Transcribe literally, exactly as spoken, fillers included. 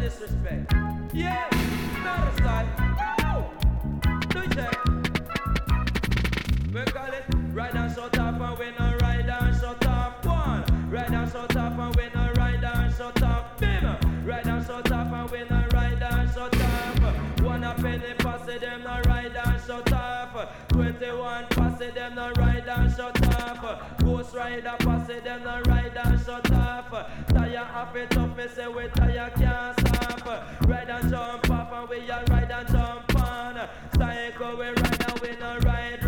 disrespect. Yeah, not a style. Do it check. We call it ride and so tough and we no ride and so tough. One, ride and so tough and we no ride and so tough. Bim, ride and so tough and we no ride and so tough. One a penny pass it, them no ride and so tough. Twenty-one pass it, them no ride and so tough. Ghost rider pass it, them no ride and so tough. Tire off it up, me say we tire can't stop. Ride and jump off and we a ride and jump on. Psycho we ride and we no ride